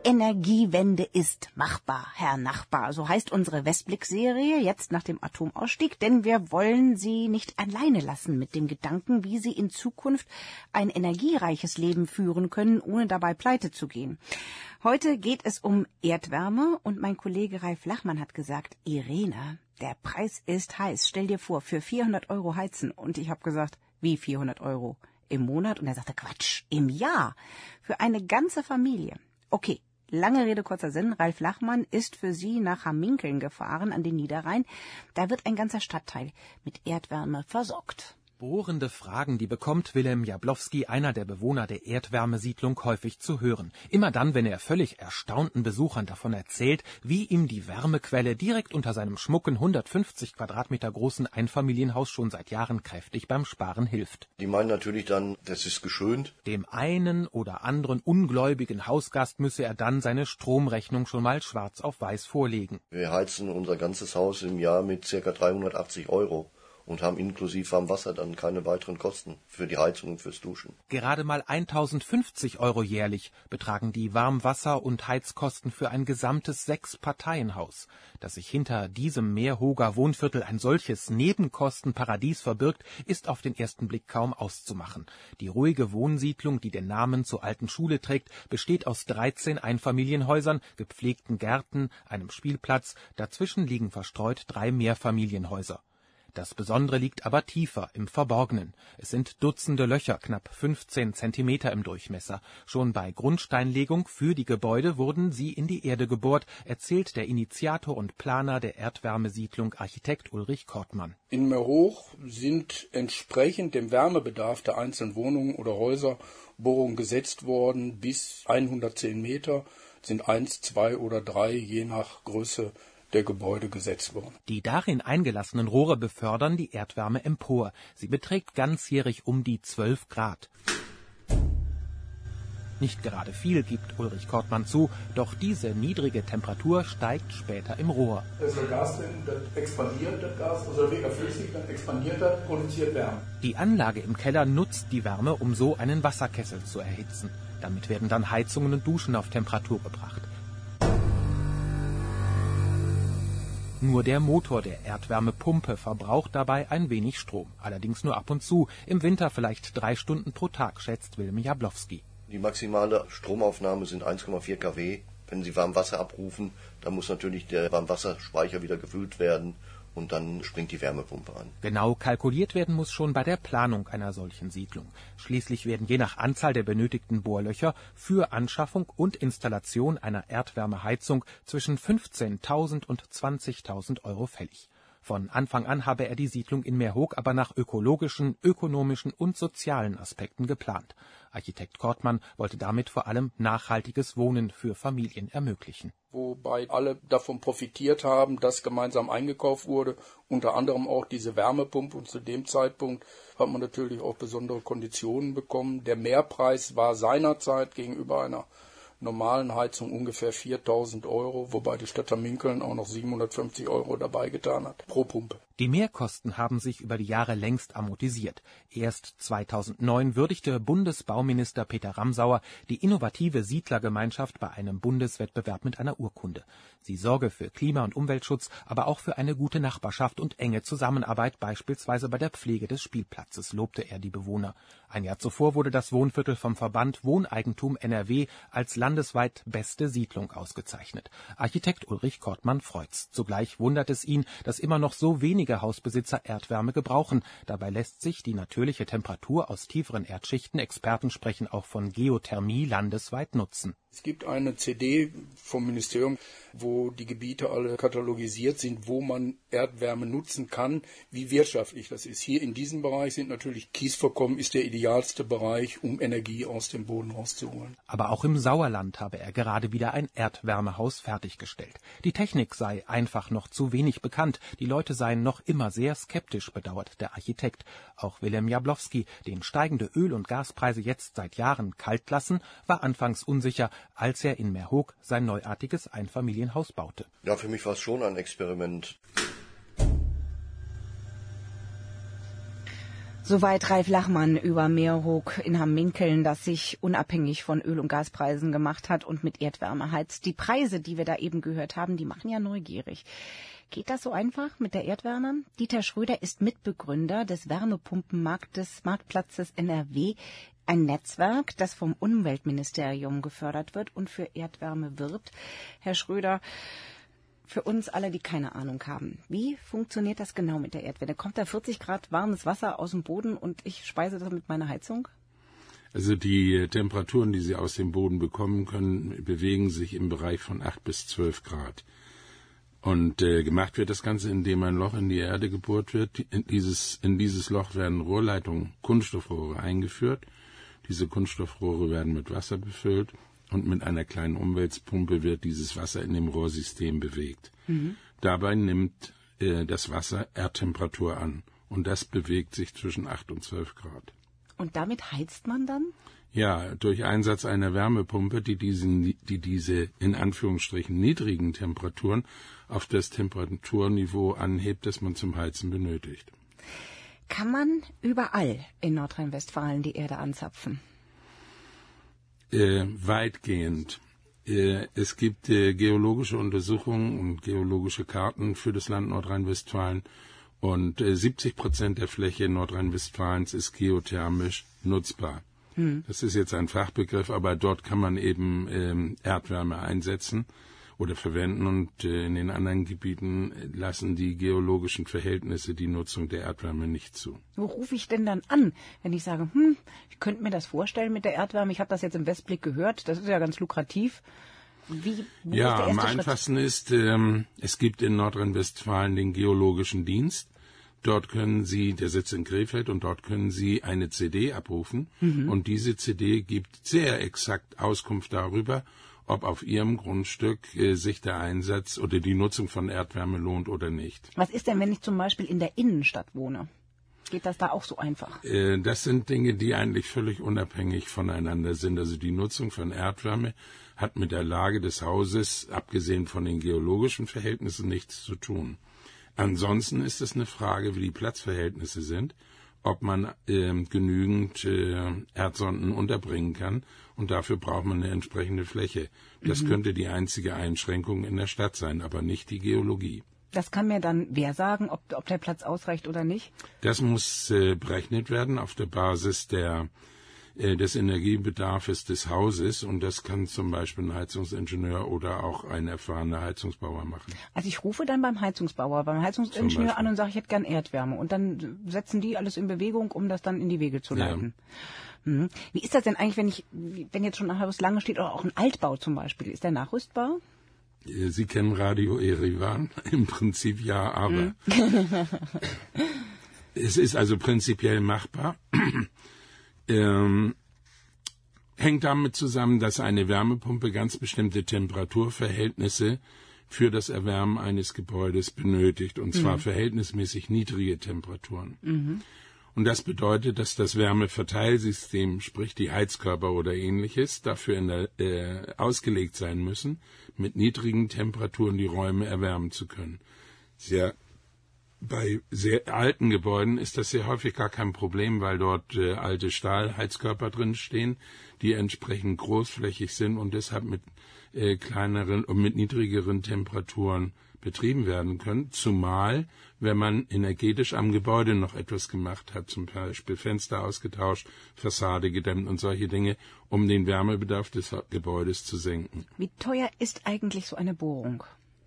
Energiewende ist machbar, Herr Nachbar. So heißt unsere Westblick-Serie jetzt nach dem Atomausstieg, denn wir wollen Sie nicht alleine lassen mit dem Gedanken, wie Sie in Zukunft ein energiereiches Leben führen können, ohne dabei pleite zu gehen. Heute geht es um Erdwärme und mein Kollege Ralf Lachmann hat gesagt, Irene, der Preis ist heiß. Stell dir vor, für 400 € heizen. Und ich habe gesagt, wie 400 € im Monat? Und er sagte, Quatsch, im Jahr. Für eine ganze Familie. Okay. Lange Rede, kurzer Sinn. Ralf Lachmann ist für Sie nach Hamminkeln gefahren an den Niederrhein. Da wird ein ganzer Stadtteil mit Erdwärme versorgt. Bohrende Fragen, die bekommt Wilhelm Jablowski, einer der Bewohner der Erdwärmesiedlung, häufig zu hören. Immer dann, wenn er völlig erstaunten Besuchern davon erzählt, wie ihm die Wärmequelle direkt unter seinem schmucken 150 Quadratmeter großen Einfamilienhaus schon seit Jahren kräftig beim Sparen hilft. Die meinen natürlich dann, das ist geschönt. Dem einen oder anderen ungläubigen Hausgast müsse er dann seine Stromrechnung schon mal schwarz auf weiß vorlegen. Wir heizen unser ganzes Haus im Jahr mit ca. 380 € und haben inklusive Warmwasser dann keine weiteren Kosten für die Heizung und fürs Duschen. Gerade mal 1.050 € jährlich betragen die Warmwasser- und Heizkosten für ein gesamtes 6-Parteien-Haus. Dass sich hinter diesem Meerhoger Wohnviertel ein solches Nebenkostenparadies verbirgt, ist auf den ersten Blick kaum auszumachen. Die ruhige Wohnsiedlung, die den Namen zur alten Schule trägt, besteht aus 13 Einfamilienhäusern, gepflegten Gärten, einem Spielplatz, dazwischen liegen verstreut 3 Mehrfamilienhäuser. Das Besondere liegt aber tiefer, im Verborgenen. Es sind Dutzende Löcher, knapp 15 Zentimeter im Durchmesser. Schon bei Grundsteinlegung für die Gebäude wurden sie in die Erde gebohrt, erzählt der Initiator und Planer der Erdwärmesiedlung, Architekt Ulrich Kortmann. In Meerhoch sind entsprechend dem Wärmebedarf der einzelnen Wohnungen oder Häuser Bohrungen gesetzt worden. Bis 110 Meter sind 1, 2 oder 3, je nach Größe der Gebäude gesetzt worden. Die darin eingelassenen Rohre befördern die Erdwärme empor. Sie beträgt ganzjährig um die 12 Grad. Nicht gerade viel, gibt Ulrich Kortmann zu, doch diese niedrige Temperatur steigt später im Rohr. Da ist Gas drin, das expandiert, das Gas, also wird flüssig, dann expandiert das, produziert Wärme. Die Anlage im Keller nutzt die Wärme, um so einen Wasserkessel zu erhitzen. Damit werden dann Heizungen und Duschen auf Temperatur gebracht. Nur der Motor der Erdwärmepumpe verbraucht dabei ein wenig Strom. Allerdings nur ab und zu, im Winter vielleicht 3 Stunden pro Tag, schätzt Wilhelm Jablowski. Die maximale Stromaufnahme sind 1,4 kW. Wenn Sie Warmwasser abrufen, dann muss natürlich der Warmwasserspeicher wieder gefüllt werden und dann springt die Wärmepumpe an. Genau kalkuliert werden muss schon bei der Planung einer solchen Siedlung. Schließlich werden je nach Anzahl der benötigten Bohrlöcher für Anschaffung und Installation einer Erdwärmeheizung zwischen 15.000 und 20.000 € fällig. Von Anfang an habe er die Siedlung in Meerhoek aber nach ökologischen, ökonomischen und sozialen Aspekten geplant. Architekt Kortmann wollte damit vor allem nachhaltiges Wohnen für Familien ermöglichen. Wobei alle davon profitiert haben, dass gemeinsam eingekauft wurde, unter anderem auch diese Wärmepumpe. Und zu dem Zeitpunkt hat man natürlich auch besondere Konditionen bekommen. Der Mehrpreis war seinerzeit gegenüber einer normalen Heizung ungefähr 4.000 €, wobei die Stadt Hamminkeln auch noch 750 € dabei getan hat pro Pumpe. Die Mehrkosten haben sich über die Jahre längst amortisiert. Erst 2009 würdigte Bundesbauminister Peter Ramsauer die innovative Siedlergemeinschaft bei einem Bundeswettbewerb mit einer Urkunde. Sie sorge für Klima- und Umweltschutz, aber auch für eine gute Nachbarschaft und enge Zusammenarbeit, beispielsweise bei der Pflege des Spielplatzes, lobte er die Bewohner. Ein Jahr zuvor wurde das Wohnviertel vom Verband Wohneigentum NRW als landesweit beste Siedlung ausgezeichnet. Architekt Ulrich Kortmann freut's. Zugleich wundert es ihn, dass immer noch so wenige Hausbesitzer Erdwärme gebrauchen. Dabei lässt sich die natürliche Temperatur aus tieferen Erdschichten, Experten sprechen auch von Geothermie, landesweit nutzen. Es gibt eine CD vom Ministerium, wo die Gebiete alle katalogisiert sind, wo man Erdwärme nutzen kann, wie wirtschaftlich das ist. Hier in diesem Bereich sind natürlich Kiesvorkommen ist der idealste Bereich, um Energie aus dem Boden rauszuholen. Aber auch im Sauerland habe er gerade wieder ein Erdwärmehaus fertiggestellt. Die Technik sei einfach noch zu wenig bekannt. Die Leute seien noch immer sehr skeptisch, bedauert der Architekt. Auch Wilhelm Jablowski, den steigende Öl- und Gaspreise jetzt seit Jahren kalt lassen, war anfangs unsicher, als er in Meerhoek sein neuartiges Einfamilienhaus baute. Ja, für mich war es schon ein Experiment. Soweit Ralf Lachmann über Meerhoek in Hamminkeln, das sich unabhängig von Öl- und Gaspreisen gemacht hat und mit Erdwärme heizt. Die Preise, die wir da eben gehört haben, die machen ja neugierig. Geht das so einfach mit der Erdwärme? Dieter Schröder ist Mitbegründer des Wärmepumpenmarktplatzes NRW, ein Netzwerk, das vom Umweltministerium gefördert wird und für Erdwärme wirbt. Herr Schröder, für uns alle, die keine Ahnung haben, wie funktioniert das genau mit der Erdwärme? Kommt da 40 Grad warmes Wasser aus dem Boden und ich speise das mit meiner Heizung? Also die Temperaturen, die Sie aus dem Boden bekommen können, bewegen sich im Bereich von 8 bis 12 Grad. Und gemacht wird das Ganze, indem ein Loch in die Erde gebohrt wird. In dieses Loch werden Rohrleitungen, Kunststoffrohre eingeführt. Diese Kunststoffrohre werden mit Wasser befüllt. Und mit einer kleinen Umwälzpumpe wird dieses Wasser in dem Rohrsystem bewegt. Dabei nimmt das Wasser Erdtemperatur an. Und das bewegt sich zwischen 8 und 12 Grad. Und damit heizt man dann? Ja, durch Einsatz einer Wärmepumpe, die diese in Anführungsstrichen niedrigen Temperaturen auf das Temperaturniveau anhebt, das man zum Heizen benötigt. Kann man überall in Nordrhein-Westfalen die Erde anzapfen? Weitgehend. Es gibt geologische Untersuchungen und geologische Karten für das Land Nordrhein-Westfalen und 70% der Fläche Nordrhein-Westfalens ist geothermisch nutzbar. Das ist jetzt ein Fachbegriff, aber dort kann man eben Erdwärme einsetzen oder verwenden und in den anderen Gebieten lassen die geologischen Verhältnisse die Nutzung der Erdwärme nicht zu. Wo rufe ich denn dann an, wenn ich sage, ich könnte mir das vorstellen mit der Erdwärme, ich habe das jetzt im Westblick gehört, das ist ja ganz lukrativ. Ja, am einfachsten ist, es gibt in Nordrhein-Westfalen den Geologischen Dienst. Dort können Sie, der sitzt in Krefeld, und dort können Sie eine CD abrufen. Und diese CD gibt sehr exakt Auskunft darüber, ob auf Ihrem Grundstück sich der Einsatz oder die Nutzung von Erdwärme lohnt oder nicht. Was ist denn, wenn ich zum Beispiel in der Innenstadt wohne? Geht das da auch so einfach? Das sind Dinge, die eigentlich völlig unabhängig voneinander sind. Also die Nutzung von Erdwärme hat mit der Lage des Hauses, abgesehen von den geologischen Verhältnissen, nichts zu tun. Ansonsten ist es eine Frage, wie die Platzverhältnisse sind, ob man genügend Erdsonden unterbringen kann, und dafür braucht man eine entsprechende Fläche. Das könnte die einzige Einschränkung in der Stadt sein, aber nicht die Geologie. Das kann mir dann wer sagen, ob der Platz ausreicht oder nicht? Das muss berechnet werden auf der Basis des Energiebedarfs des Hauses, und das kann zum Beispiel ein Heizungsingenieur oder auch ein erfahrener Heizungsbauer machen. Also ich rufe dann beim Heizungsingenieur an und sage, ich hätte gern Erdwärme, und dann setzen die alles in Bewegung, um das dann in die Wege zu leiten. Ja. Wie ist das denn eigentlich, wenn jetzt schon ein Haus lange steht oder auch ein Altbau zum Beispiel, ist der nachrüstbar? Sie kennen Radio Erivan? Im Prinzip ja, aber es ist also prinzipiell machbar. Hängt damit zusammen, dass eine Wärmepumpe ganz bestimmte Temperaturverhältnisse für das Erwärmen eines Gebäudes benötigt, und zwar verhältnismäßig niedrige Temperaturen. Und das bedeutet, dass das Wärmeverteilsystem, sprich die Heizkörper oder Ähnliches, dafür ausgelegt sein müssen, mit niedrigen Temperaturen die Räume erwärmen zu können. Bei sehr alten Gebäuden ist das sehr häufig gar kein Problem, weil dort alte Stahlheizkörper drin stehen, die entsprechend großflächig sind und deshalb mit kleineren und mit niedrigeren Temperaturen betrieben werden können. Zumal, wenn man energetisch am Gebäude noch etwas gemacht hat, zum Beispiel Fenster ausgetauscht, Fassade gedämmt und solche Dinge, um den Wärmebedarf des Gebäudes zu senken. Wie teuer ist eigentlich so eine Bohrung?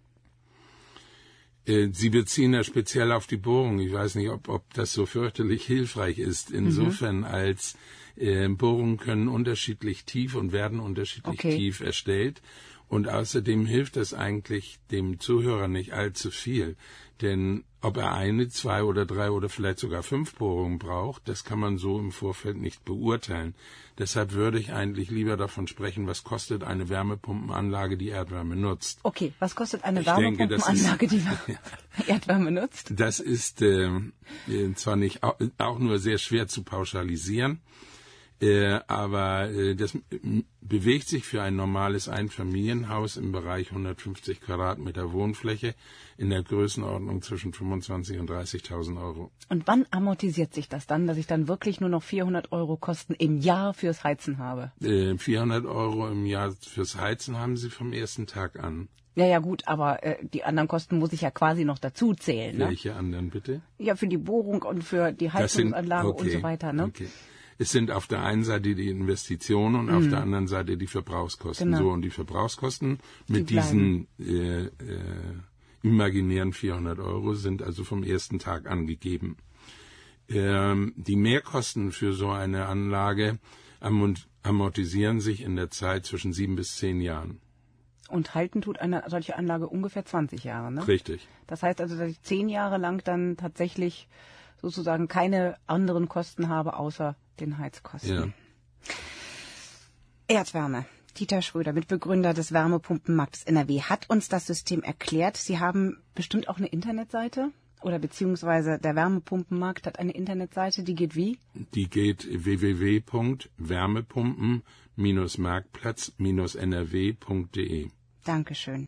Sie beziehen ja speziell auf die Bohrung. Ich weiß nicht, ob das so fürchterlich hilfreich ist. Insofern als Bohrungen können unterschiedlich tief und werden unterschiedlich tief erstellt. Und außerdem hilft das eigentlich dem Zuhörer nicht allzu viel. Denn ob er 1, 2 oder 3 oder vielleicht sogar 5 Bohrungen braucht, das kann man so im Vorfeld nicht beurteilen. Deshalb würde ich eigentlich lieber davon sprechen, was kostet eine Wärmepumpenanlage, die Erdwärme nutzt. Okay, was kostet eine Wärmepumpenanlage, die Erdwärme nutzt? Das ist zwar nicht auch nur sehr schwer zu pauschalisieren. Aber das bewegt sich für ein normales Einfamilienhaus im Bereich 150 Quadratmeter Wohnfläche in der Größenordnung zwischen 25.000 und 30.000 Euro. Und wann amortisiert sich das dann, dass ich dann wirklich nur noch 400 Euro Kosten im Jahr fürs Heizen habe? 400 Euro im Jahr fürs Heizen haben Sie vom ersten Tag an. Ja, gut, aber die anderen Kosten muss ich ja quasi noch dazu zählen. Ne? Welche anderen bitte? Ja, für die Bohrung und für die Heizungsanlage und so weiter. Ne? Okay. Es sind auf der einen Seite die Investitionen und auf der anderen Seite die Verbrauchskosten. Genau. So, und die Verbrauchskosten mit diesen imaginären 400 Euro sind also vom ersten Tag angegeben. Die Mehrkosten für so eine Anlage amortisieren sich in der Zeit zwischen 7 bis 10 Jahren. Und halten tut eine solche Anlage ungefähr 20 Jahre, ne? Richtig. Das heißt also, dass ich 10 Jahre lang dann tatsächlich sozusagen keine anderen Kosten habe, außer den Heizkosten. Ja. Erdwärme. Dieter Schröder, Mitbegründer des Wärmepumpenmarktes NRW, hat uns das System erklärt. Sie haben bestimmt auch eine Internetseite? Oder beziehungsweise der Wärmepumpenmarkt hat eine Internetseite, die geht wie? Die geht www.wärmepumpen-marktplatz-nrw.de. Dankeschön.